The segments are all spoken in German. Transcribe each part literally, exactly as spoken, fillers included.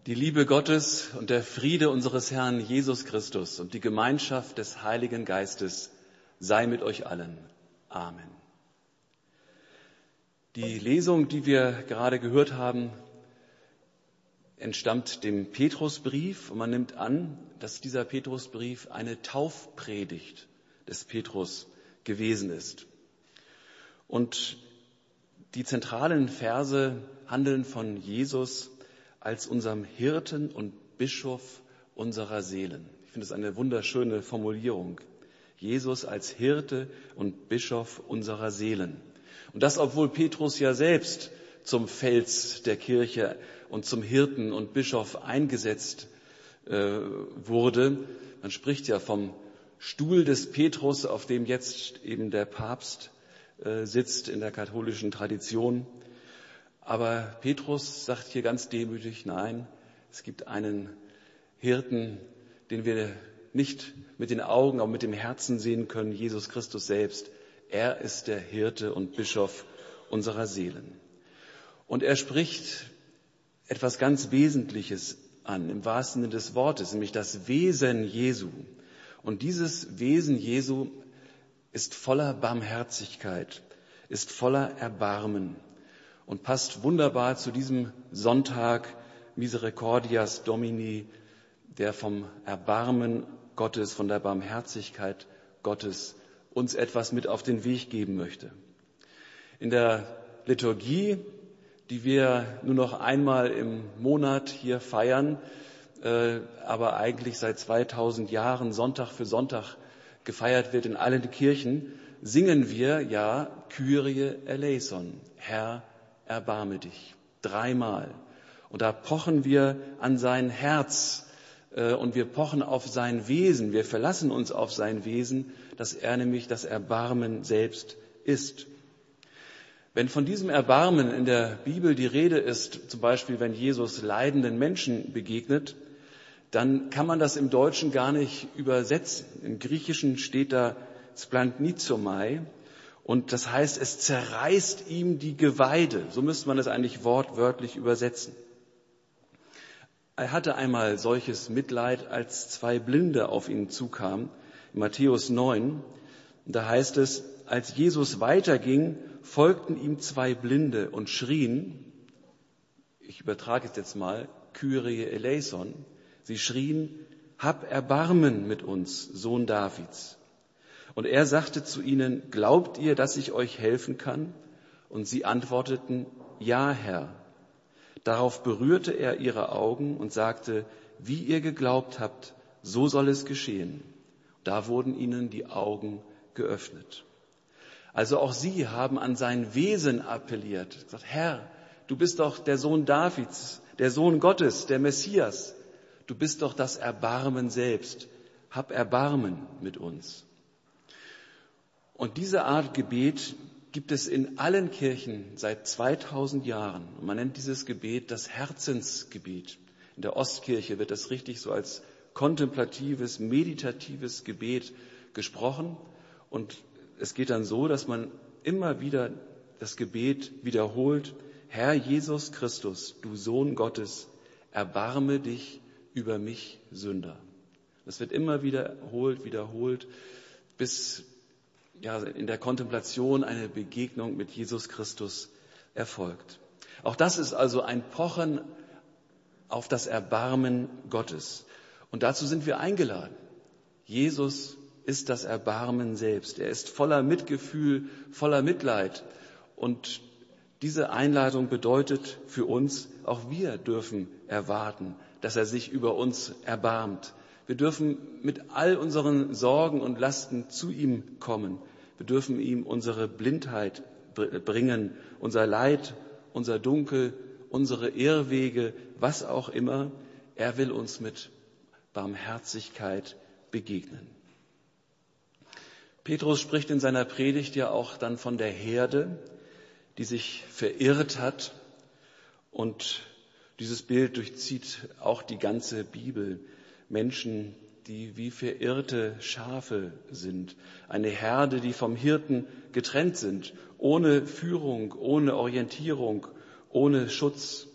Die Liebe Gottes und der Friede unseres Herrn Jesus Christus und die Gemeinschaft des Heiligen Geistes sei mit euch allen. Amen. Die Lesung, die wir gerade gehört haben, entstammt dem Petrusbrief und man nimmt an, dass dieser Petrusbrief eine Taufpredigt des Petrus gewesen ist. Und die zentralen Verse handeln von Jesus als unserem Hirten und Bischof unserer Seelen. Ich finde es eine wunderschöne Formulierung. Jesus als Hirte und Bischof unserer Seelen. Und das, obwohl Petrus ja selbst zum Fels der Kirche und zum Hirten und Bischof eingesetzt äh, wurde. Man spricht ja vom Stuhl des Petrus, auf dem jetzt eben der Papst äh, sitzt in der katholischen Tradition. Aber Petrus sagt hier ganz demütig, nein, es gibt einen Hirten, den wir nicht mit den Augen, aber mit dem Herzen sehen können, Jesus Christus selbst. Er ist der Hirte und Bischof unserer Seelen. Und er spricht etwas ganz Wesentliches an, im wahrsten Sinne des Wortes, nämlich das Wesen Jesu. Und dieses Wesen Jesu ist voller Barmherzigkeit, ist voller Erbarmen. Und passt wunderbar zu diesem Sonntag Misericordias Domini, der vom Erbarmen Gottes, von der Barmherzigkeit Gottes uns etwas mit auf den Weg geben möchte. In der Liturgie, die wir nur noch einmal im Monat hier feiern, äh, aber eigentlich seit zweitausend Jahren Sonntag für Sonntag gefeiert wird in allen Kirchen, singen wir ja Kyrie eleison, Herr, erbarme dich, dreimal. Und da pochen wir an sein Herz äh, und wir pochen auf sein Wesen, wir verlassen uns auf sein Wesen, dass er nämlich das Erbarmen selbst ist. Wenn von diesem Erbarmen in der Bibel die Rede ist, zum Beispiel wenn Jesus leidenden Menschen begegnet, dann kann man das im Deutschen gar nicht übersetzen. Im Griechischen steht da splantnizomai. Und das heißt, es zerreißt ihm die Geweide. So müsste man es eigentlich wortwörtlich übersetzen. Er hatte einmal solches Mitleid, als zwei Blinde auf ihn zukamen. In Matthäus neun. Und da heißt es, als Jesus weiterging, folgten ihm zwei Blinde und schrien, ich übertrage es jetzt mal, Kyrie eleison, sie schrien, hab Erbarmen mit uns, Sohn Davids. Und er sagte zu ihnen, glaubt ihr, dass ich euch helfen kann? Und sie antworteten, ja, Herr. Darauf berührte er ihre Augen und sagte, wie ihr geglaubt habt, so soll es geschehen. Da wurden ihnen die Augen geöffnet. Also auch sie haben an sein Wesen appelliert. Gesagt, Herr, du bist doch der Sohn Davids, der Sohn Gottes, der Messias. Du bist doch das Erbarmen selbst. Hab Erbarmen mit uns. Und diese Art Gebet gibt es in allen Kirchen seit zweitausend Jahren. Und man nennt dieses Gebet das Herzensgebet. In der Ostkirche wird das richtig so als kontemplatives, meditatives Gebet gesprochen. Und es geht dann so, dass man immer wieder das Gebet wiederholt. Herr Jesus Christus, du Sohn Gottes, erbarme dich über mich Sünder. Das wird immer wiederholt, wiederholt, bis ja, in der Kontemplation eine Begegnung mit Jesus Christus erfolgt. Auch das ist also ein Pochen auf das Erbarmen Gottes. Und dazu sind wir eingeladen. Jesus ist das Erbarmen selbst. Er ist voller Mitgefühl, voller Mitleid. Und diese Einladung bedeutet für uns, auch wir dürfen erwarten, dass er sich über uns erbarmt. Wir dürfen mit all unseren Sorgen und Lasten zu ihm kommen. Wir dürfen ihm unsere Blindheit bringen, unser Leid, unser Dunkel, unsere Irrwege, was auch immer. Er will uns mit Barmherzigkeit begegnen. Petrus spricht in seiner Predigt ja auch dann von der Herde, die sich verirrt hat. Und dieses Bild durchzieht auch die ganze Bibel. Menschen, die wie verirrte Schafe sind. Eine Herde, die vom Hirten getrennt sind, ohne Führung, ohne Orientierung, ohne Schutz.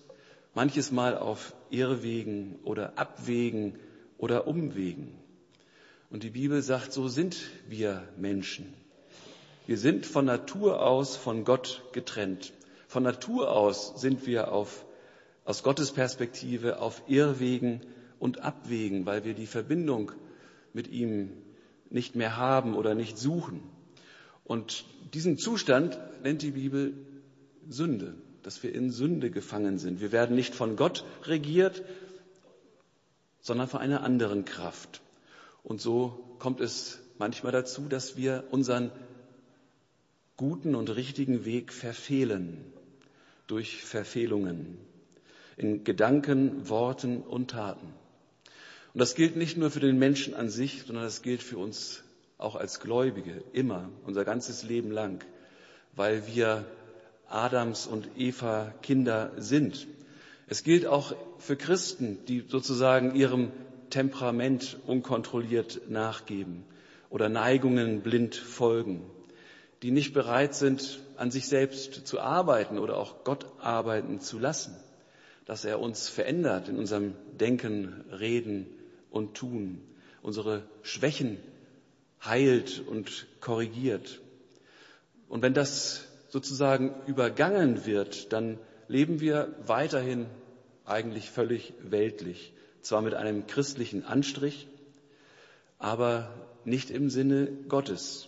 manches Mal auf Irrwegen oder Abwegen oder Umwegen. Und die Bibel sagt, so sind wir Menschen. Wir sind von Natur aus von Gott getrennt. Von Natur aus sind wir auf, aus Gottes Perspektive auf Irrwegen und Abwegen, weil wir die Verbindung mit ihm nicht mehr haben oder nicht suchen. Und diesen Zustand nennt die Bibel Sünde, dass wir in Sünde gefangen sind. Wir werden nicht von Gott regiert, sondern von einer anderen Kraft. Und so kommt es manchmal dazu, dass wir unseren guten und richtigen Weg verfehlen durch Verfehlungen in Gedanken, Worten und Taten. Und das gilt nicht nur für den Menschen an sich, sondern das gilt für uns auch als Gläubige immer, unser ganzes Leben lang, weil wir Adams und Eva Kinder sind. Es gilt auch für Christen, die sozusagen ihrem Temperament unkontrolliert nachgeben oder Neigungen blind folgen, die nicht bereit sind, an sich selbst zu arbeiten oder auch Gott arbeiten zu lassen, dass er uns verändert in unserem Denken, Reden und Tun, unsere Schwächen heilt und korrigiert. Und wenn das sozusagen übergangen wird, dann leben wir weiterhin eigentlich völlig weltlich, zwar mit einem christlichen Anstrich, aber nicht im Sinne Gottes.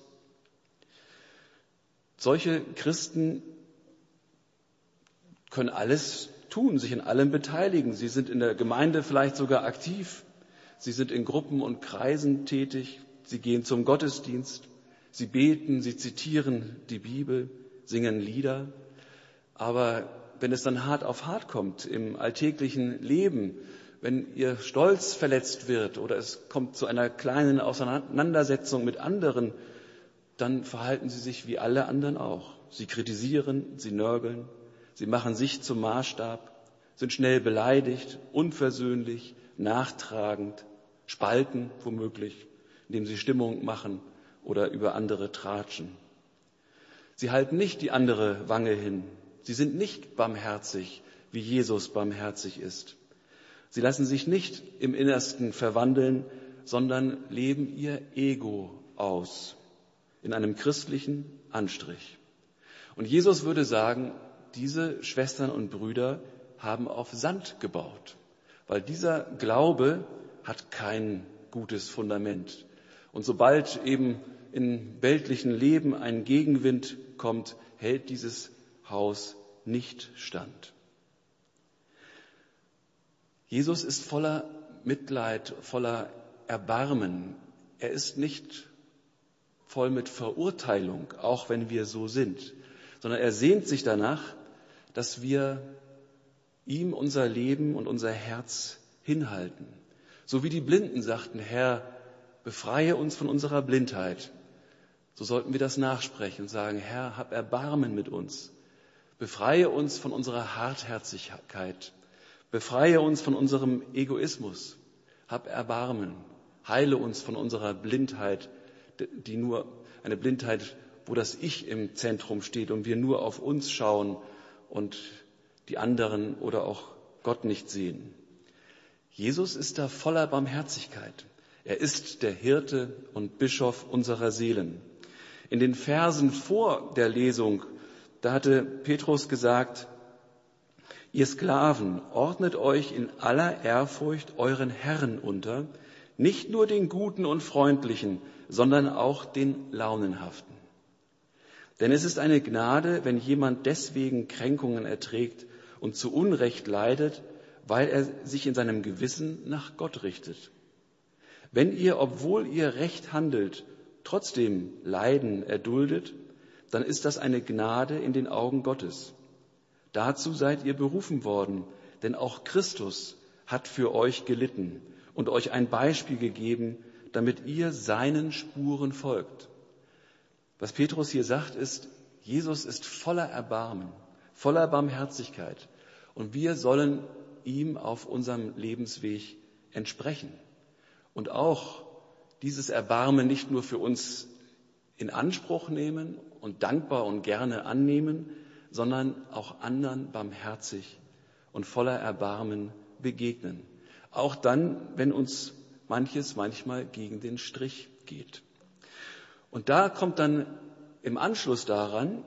Solche Christen können alles tun, sich in allem beteiligen. Sie sind in der Gemeinde vielleicht sogar aktiv. Sie sind in Gruppen und Kreisen tätig. Sie gehen zum Gottesdienst. Sie beten, sie zitieren die Bibel, singen Lieder. Aber wenn es dann hart auf hart kommt im alltäglichen Leben, wenn ihr Stolz verletzt wird oder es kommt zu einer kleinen Auseinandersetzung mit anderen, dann verhalten sie sich wie alle anderen auch. Sie kritisieren, sie nörgeln, sie machen sich zum Maßstab, sind schnell beleidigt, unversöhnlich, nachtragend, spalten womöglich, indem sie Stimmung machen oder über andere tratschen. Sie halten nicht die andere Wange hin. Sie sind nicht barmherzig, wie Jesus barmherzig ist. Sie lassen sich nicht im Innersten verwandeln, sondern leben ihr Ego aus in einem christlichen Anstrich. Und Jesus würde sagen, diese Schwestern und Brüder haben auf Sand gebaut, weil dieser Glaube hat kein gutes Fundament. Und sobald eben im weltlichen Leben ein Gegenwind kommt, hält dieses Haus nicht stand. Jesus ist voller Mitleid, voller Erbarmen. Er ist nicht voll mit Verurteilung, auch wenn wir so sind, sondern er sehnt sich danach, dass wir ihm unser Leben und unser Herz hinhalten. So wie die Blinden sagten, Herr, befreie uns von unserer Blindheit. So sollten wir das nachsprechen und sagen, Herr, hab Erbarmen mit uns. Befreie uns von unserer Hartherzigkeit. Befreie uns von unserem Egoismus. Hab Erbarmen. Heile uns von unserer Blindheit, die nur eine Blindheit, wo das Ich im Zentrum steht und wir nur auf uns schauen und die anderen oder auch Gott nicht sehen. Jesus ist da voller Barmherzigkeit. Er ist der Hirte und Bischof unserer Seelen. In den Versen vor der Lesung, da hatte Petrus gesagt, ihr Sklaven, ordnet euch in aller Ehrfurcht euren Herren unter, nicht nur den Guten und Freundlichen, sondern auch den Launenhaften. Denn es ist eine Gnade, wenn jemand deswegen Kränkungen erträgt und zu Unrecht leidet, weil er sich in seinem Gewissen nach Gott richtet. Wenn ihr, obwohl ihr recht handelt, trotzdem Leiden erduldet, dann ist das eine Gnade in den Augen Gottes. Dazu seid ihr berufen worden, denn auch Christus hat für euch gelitten und euch ein Beispiel gegeben, damit ihr seinen Spuren folgt. Was Petrus hier sagt, ist, Jesus ist voller Erbarmen, voller Barmherzigkeit und wir sollen ihm auf unserem Lebensweg entsprechen. Und auch dieses Erbarmen nicht nur für uns in Anspruch nehmen und dankbar und gerne annehmen, sondern auch anderen barmherzig und voller Erbarmen begegnen. Auch dann, wenn uns manches manchmal gegen den Strich geht. Und da kommt dann im Anschluss daran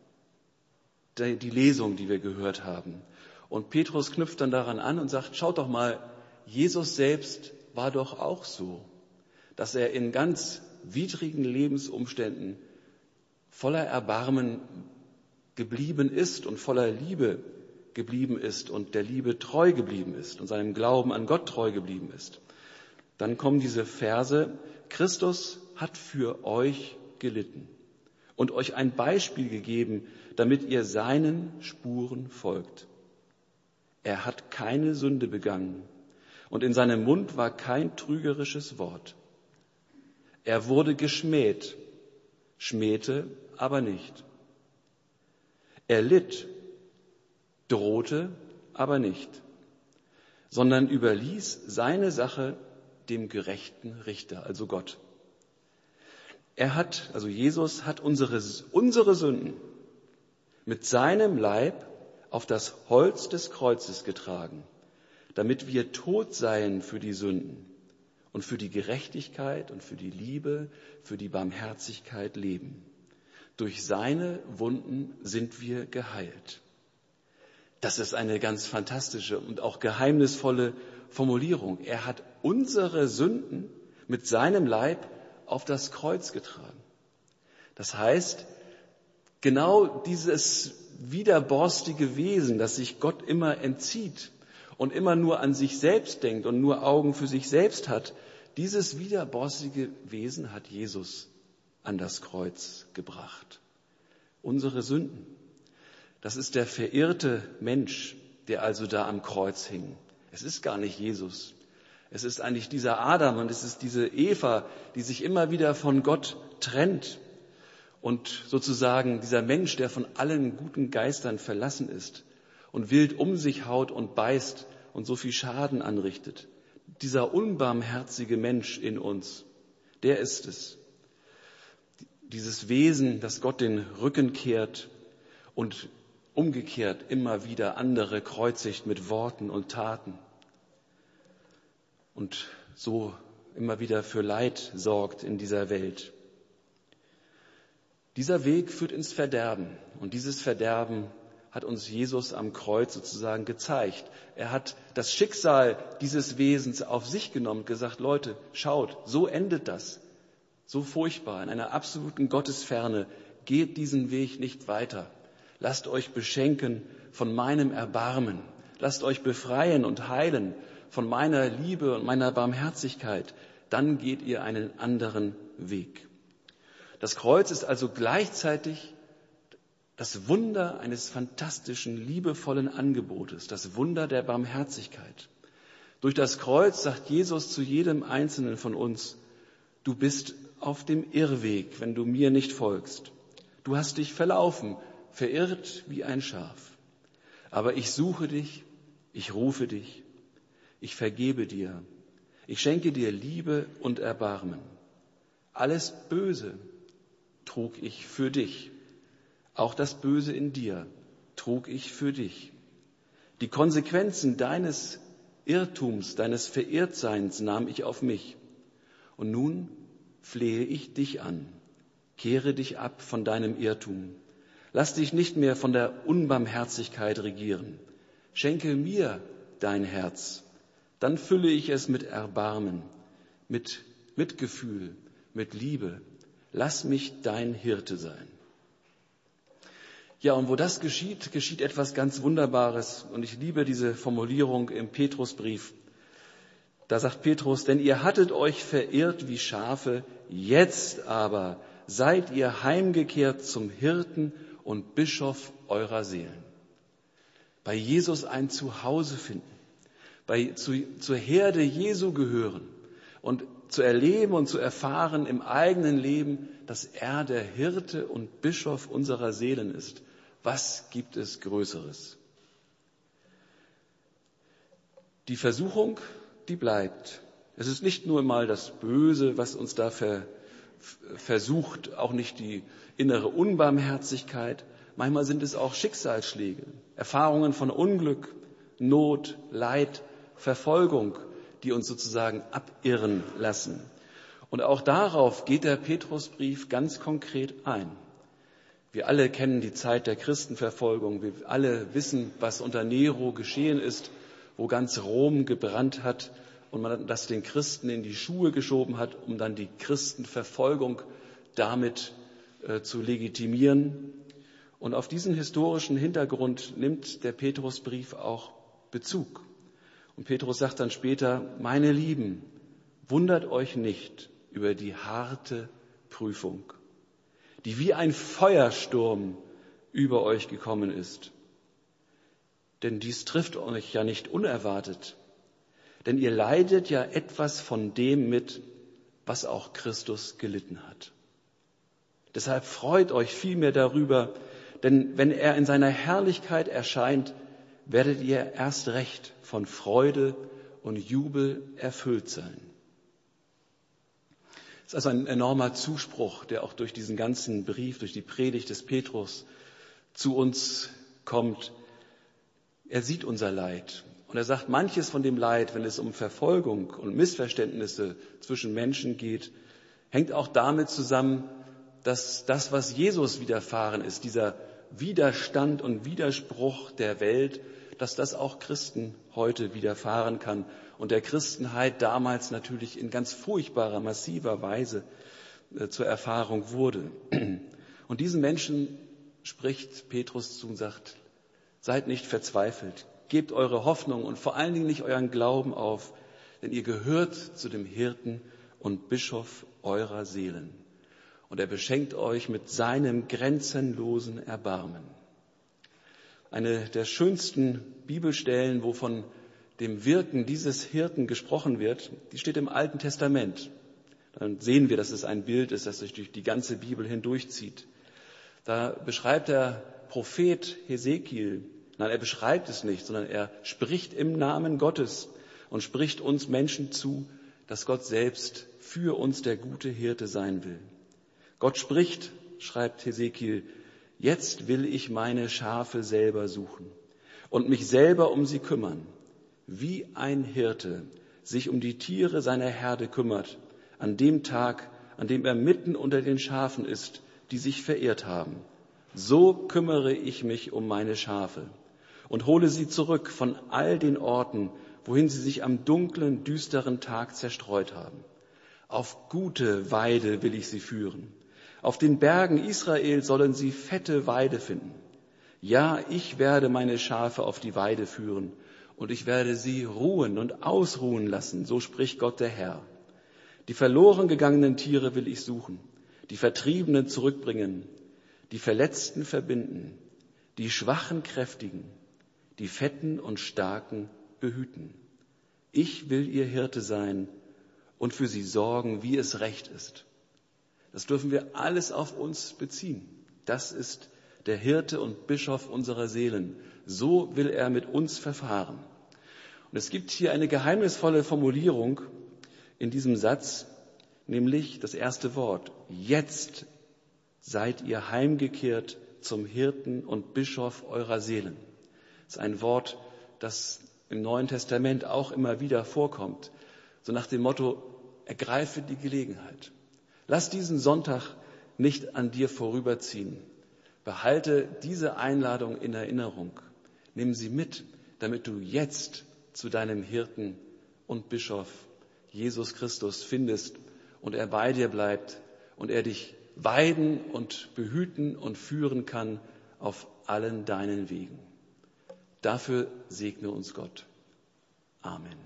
die Lesung, die wir gehört haben. Und Petrus knüpft dann daran an und sagt, schaut doch mal, Jesus selbst war doch auch so, dass er in ganz widrigen Lebensumständen voller Erbarmen geblieben ist und voller Liebe geblieben ist und der Liebe treu geblieben ist und seinem Glauben an Gott treu geblieben ist. Dann kommen diese Verse, Christus hat für euch gelitten und euch ein Beispiel gegeben, damit ihr seinen Spuren folgt. Er hat keine Sünde begangen und in seinem Mund war kein trügerisches Wort. Er wurde geschmäht, schmähte aber nicht. Er litt, drohte aber nicht, sondern überließ seine Sache dem gerechten Richter, also Gott. Er hat, also Jesus hat unsere, unsere Sünden mit seinem Leib auf das Holz des Kreuzes getragen, damit wir tot seien für die Sünden und für die Gerechtigkeit und für die Liebe, für die Barmherzigkeit leben. Durch seine Wunden sind wir geheilt. Das ist eine ganz fantastische und auch geheimnisvolle Formulierung. Er hat unsere Sünden mit seinem Leib auf das Kreuz getragen. Das heißt, genau dieses widerborstige Wesen, das sich Gott immer entzieht und immer nur an sich selbst denkt und nur Augen für sich selbst hat, dieses widerborstige Wesen hat Jesus an das Kreuz gebracht. Unsere Sünden. Das ist der verirrte Mensch, der also da am Kreuz hing. Es ist gar nicht Jesus. Es ist eigentlich dieser Adam und es ist diese Eva, die sich immer wieder von Gott trennt. Und sozusagen dieser Mensch, der von allen guten Geistern verlassen ist und wild um sich haut und beißt und so viel Schaden anrichtet. Dieser unbarmherzige Mensch in uns, der ist es. Dieses Wesen, das Gott den Rücken kehrt und umgekehrt immer wieder andere kreuzigt mit Worten und Taten und so immer wieder für Leid sorgt in dieser Welt. Dieser Weg führt ins Verderben und dieses Verderben hat uns Jesus am Kreuz sozusagen gezeigt. Er hat das Schicksal dieses Wesens auf sich genommen und gesagt, Leute, schaut, so endet das. So furchtbar, in einer absoluten Gottesferne, geht diesen Weg nicht weiter. Lasst euch beschenken von meinem Erbarmen. Lasst euch befreien und heilen von meiner Liebe und meiner Barmherzigkeit. Dann geht ihr einen anderen Weg. Das Kreuz ist also gleichzeitig das Wunder eines fantastischen, liebevollen Angebotes, das Wunder der Barmherzigkeit. Durch das Kreuz sagt Jesus zu jedem Einzelnen von uns, du bist auf dem Irrweg, wenn du mir nicht folgst. Du hast dich verlaufen, verirrt wie ein Schaf. Aber ich suche dich, ich rufe dich, ich vergebe dir, ich schenke dir Liebe und Erbarmen. Alles Böse trug ich für dich. Auch das Böse in dir trug ich für dich. Die Konsequenzen deines Irrtums, deines Verirrtseins nahm ich auf mich. Und nun flehe ich dich an. Kehre dich ab von deinem Irrtum. Lass dich nicht mehr von der Unbarmherzigkeit regieren. Schenke mir dein Herz. Dann fülle ich es mit Erbarmen, mit Mitgefühl, mit Liebe. Lass mich dein Hirte sein. Ja, und wo das geschieht, geschieht etwas ganz Wunderbares. Und ich liebe diese Formulierung im Petrusbrief. Da sagt Petrus, denn ihr hattet euch verirrt wie Schafe, jetzt aber seid ihr heimgekehrt zum Hirten und Bischof eurer Seelen. Bei Jesus ein Zuhause finden, bei, zu, zur Herde Jesu gehören und zu erleben und zu erfahren im eigenen Leben, dass er der Hirte und Bischof unserer Seelen ist. Was gibt es Größeres? Die Versuchung, die bleibt. Es ist nicht nur mal das Böse, was uns da ver, versucht, auch nicht die innere Unbarmherzigkeit. Manchmal sind es auch Schicksalsschläge, Erfahrungen von Unglück, Not, Leid, Verfolgung, die uns sozusagen abirren lassen. Und auch darauf geht der Petrusbrief ganz konkret ein. Wir alle kennen die Zeit der Christenverfolgung. Wir alle wissen, was unter Nero geschehen ist, wo ganz Rom gebrannt hat und man das den Christen in die Schuhe geschoben hat, um dann die Christenverfolgung damit äh, zu legitimieren. Und auf diesen historischen Hintergrund nimmt der Petrusbrief auch Bezug. Und Petrus sagt dann später, meine Lieben, wundert euch nicht über die harte Prüfung, die wie ein Feuersturm über euch gekommen ist. Denn dies trifft euch ja nicht unerwartet, denn ihr leidet ja etwas von dem mit, was auch Christus gelitten hat. Deshalb freut euch vielmehr darüber, denn wenn er in seiner Herrlichkeit erscheint, werdet ihr erst recht von Freude und Jubel erfüllt sein. Es ist also ein enormer Zuspruch, der auch durch diesen ganzen Brief, durch die Predigt des Petrus zu uns kommt. Er sieht unser Leid und er sagt, manches von dem Leid, wenn es um Verfolgung und Missverständnisse zwischen Menschen geht, hängt auch damit zusammen, dass das, was Jesus widerfahren ist, dieser Widerstand und Widerspruch der Welt, dass das auch Christen heute widerfahren kann und der Christenheit damals natürlich in ganz furchtbarer, massiver Weise äh, zur Erfahrung wurde. Und diesen Menschen spricht Petrus zu und sagt, seid nicht verzweifelt, gebt eure Hoffnung und vor allen Dingen nicht euren Glauben auf, denn ihr gehört zu dem Hirten und Bischof eurer Seelen. Und er beschenkt euch mit seinem grenzenlosen Erbarmen. Eine der schönsten Bibelstellen, wo von dem Wirken dieses Hirten gesprochen wird, die steht im Alten Testament. Dann sehen wir, dass es ein Bild ist, das sich durch die ganze Bibel hindurchzieht. Da beschreibt der Prophet Hesekiel, nein, er beschreibt es nicht, sondern er spricht im Namen Gottes und spricht uns Menschen zu, dass Gott selbst für uns der gute Hirte sein will. Gott spricht, schreibt Hesekiel, jetzt will ich meine Schafe selber suchen und mich selber um sie kümmern, wie ein Hirte sich um die Tiere seiner Herde kümmert, an dem Tag, an dem er mitten unter den Schafen ist, die sich verirrt haben. So kümmere ich mich um meine Schafe und hole sie zurück von all den Orten, wohin sie sich am dunklen, düsteren Tag zerstreut haben. Auf gute Weide will ich sie führen. Auf den Bergen Israel sollen sie fette Weide finden. Ja, ich werde meine Schafe auf die Weide führen und ich werde sie ruhen und ausruhen lassen, so spricht Gott der Herr. Die verloren gegangenen Tiere will ich suchen, die Vertriebenen zurückbringen, die Verletzten verbinden, die Schwachen kräftigen, die Fetten und Starken behüten. Ich will ihr Hirte sein und für sie sorgen, wie es recht ist. Das dürfen wir alles auf uns beziehen. Das ist der Hirte und Bischof unserer Seelen. So will er mit uns verfahren. Und es gibt hier eine geheimnisvolle Formulierung in diesem Satz, nämlich das erste Wort. Jetzt seid ihr heimgekehrt zum Hirten und Bischof eurer Seelen. Das ist ein Wort, das im Neuen Testament auch immer wieder vorkommt. So nach dem Motto, ergreife die Gelegenheit. Lass diesen Sonntag nicht an dir vorüberziehen. Behalte diese Einladung in Erinnerung. Nimm sie mit, damit du jetzt zu deinem Hirten und Bischof Jesus Christus findest und er bei dir bleibt und er dich weiden und behüten und führen kann auf allen deinen Wegen. Dafür segne uns Gott. Amen.